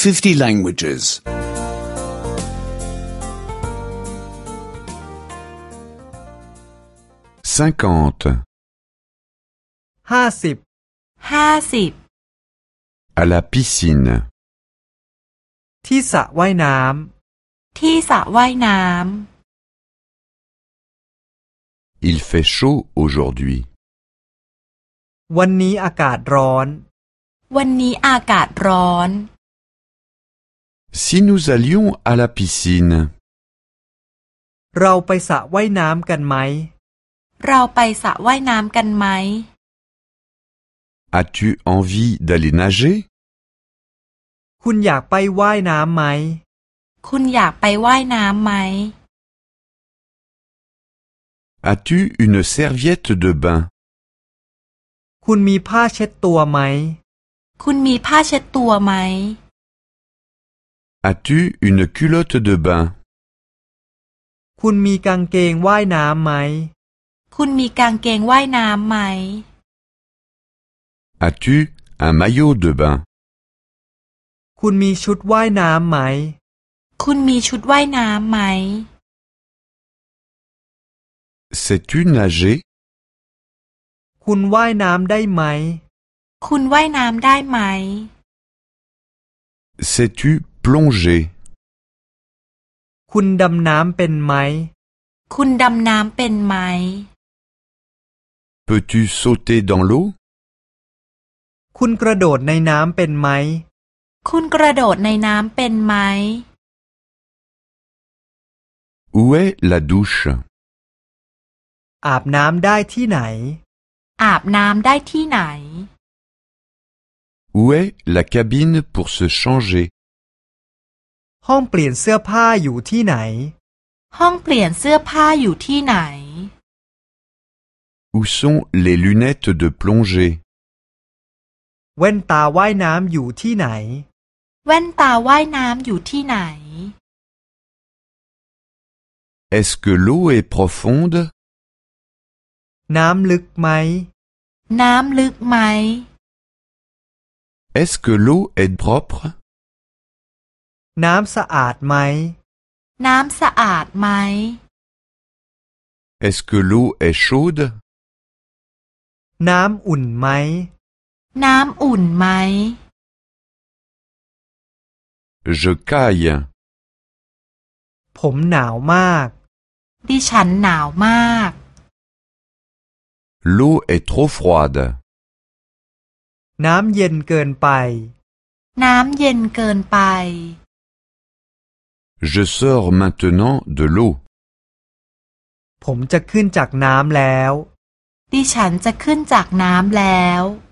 50 languages. 50. 50 À la piscine. ที่สระว่ายน้ที่สระว่ายน้ Il fait chaud aujourd'hui. ำวันนี้อากาศร้อนวันนี้อากาศร้อน Si nous allions à la piscine, เราไปสระว่ายน้ำกันไหมเราไปสระว่ายน้ำกันไหม as-tu envie d'aller nager? คุณอยากไปว่ายน้ำไหมคุณอยากไปว่ายน้ำไหม As-tu une serviette de bain? คุณมีผ้าเช็ดตัวไหมคุณมีผ้าเช็ดตัวไหม As-tu une culotte de bain? คุณมีกางเกงว่ายน้ำไหมคุณมีกางเกงว่ายน้ำไหม As-tu un maillot de bain? คุณมีชุดว่ายน้ำไหมคุณมีชุดว่ายน้ำไหม Sais-tu nager? คุณว่ายน้ำได้ไหมคุณว่ายน้ำได้ไหม Sais-tu plonger? คุณดำน้ำเป็นไหมคุณดำน้ำเป็นไหม Peux-tu sauter dans l'eau? คุณกระโดดในน้ำเป็นไหมคุณกระโดดในน้ำเป็นไหม Où est la douche? อาบน้ำได้ที่ไหนอาบน้ำได้ที่ไหน Où est la cabine pour se changer? ห้องเปลี่ยนเสื้อผ้าอยู่ที่ไหนห้องเปลี่ยนเสื้อผ้าอยู่ที่ไหน Où sont les lunettes de plongée? แว่นตาว่ายน้ำอยู่ที่ไหนแว่นตาว่ายน้ำอยู่ที่ไหน Est-ce que l'eau est profonde? น้ำลึกไหมน้ำลึกไหม Est-ce que l'eau est propre? น้ำสะอาดไหมน้ำสะอาดไหม Est-ce que l'eau est chaude? น้ำอุ่นไหมน้ำอุ่นไหม Je caille. ผมหนาวมากดิฉันหนาวมาก L'eau est trop froide. น้ำเย็นเกินไปน้ำเย็นเกินไป Je sors maintenant de l'eau. ผมจะขึ้นจากน้ำแล้วดิฉันจะขึ้นจากน้ำแล้ว